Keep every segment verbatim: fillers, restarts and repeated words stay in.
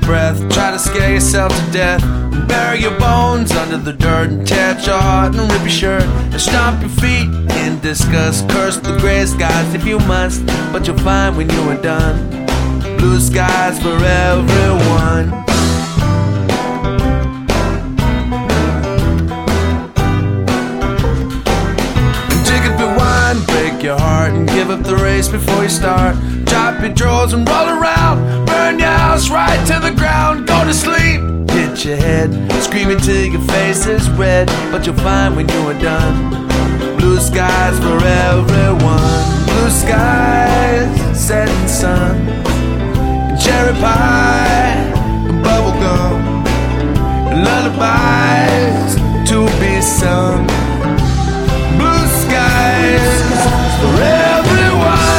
breath. Try to scare yourself to death. Bury your bones under the dirt and tear your heart and rip your shirt and stomp your feet in disgust. Curse the gray skies if you must, but you'll find when you are done, blue skies for everyone. Ticket for wine, break your heart and give up the race before you start. Drop your drawers and roll around, burn your house right to the ground. Go to sleep, hit your head, screaming till your face is red, but you'll find when you are done, blue skies for everyone. Blue skies, setting sun, cherry pie, bubble gum, lullabies to be sung. Blue skies for everyone.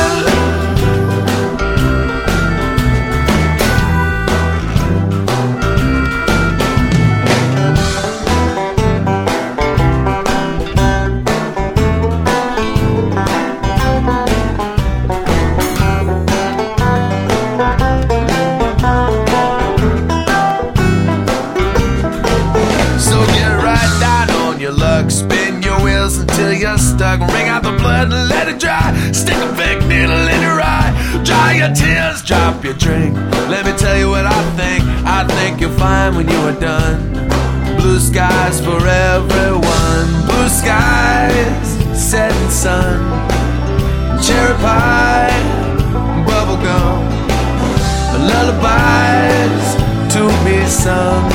Spin your wheels until you're stuck. Wring out the blood and let it dry. Stick a big needle in your eye. Dry your tears, drop your drink. Let me tell you what I think. I think you'll find when you are done, blue skies for everyone. Blue skies, setting sun, cherry pie, bubble gum, lullabies to be sung.